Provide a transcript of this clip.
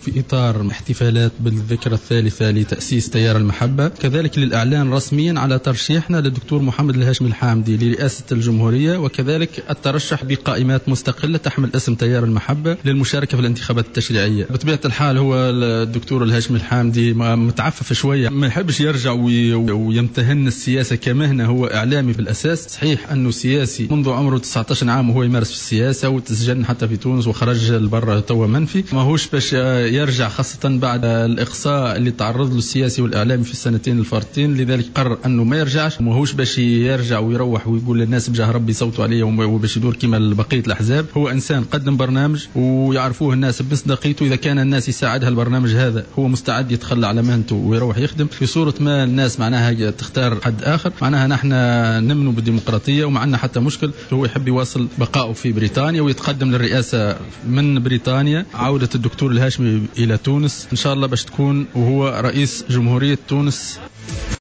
في إطار احتفالات بالذكرى الثالثة لتأسيس تيار المحبة، كذلك للإعلان رسميا على ترشيحنا للدكتور محمد الهاشمي الحامدي لرئاسة الجمهورية، وكذلك الترشح بقائمات مستقلة تحمل اسم تيار المحبة للمشاركة في الانتخابات التشريعية. بطبيعة الحال هو الدكتور الهاشمي الحامدي متعفف شوية، ما يحبش يرجع ويمتهن السياسة كمهنة. هو إعلامي في الأساس، صحيح أنه سياسي منذ عمره 19 عام وهو يمارس في السياسة وتسجن حتى في تونس وخرج لبرا توا منفي. ما هوش باش يرجع خاصة بعد الإقصاء اللي تعرض له السياسي والإعلامي في السنتين الفارطين، لذلك قرر أنه ما يرجعش. ما هوش باش يرجع ويروح ويقول للناس بجاه ربي صوتوا عليه وباش يدور كما بقية الأحزاب. هو إنسان قدم برنامج ويعرفوه الناس بمصداقيته. إذا كان الناس يساعدها البرنامج هذا هو مستعد يتخلى على مهنته ويروح يخدم. في صورة ما الناس معناها تختار حد آخر، معناها نحن نمنوا بالديمقراطية وما عندنا حتى مشكل. هو يحب يواصل بقائه في بريطانيا ويتقدم للرئاسة من بريطانيا. عودة الدكتور الهاشمي إلى تونس إن شاء الله باش تكون وهو رئيس جمهورية تونس.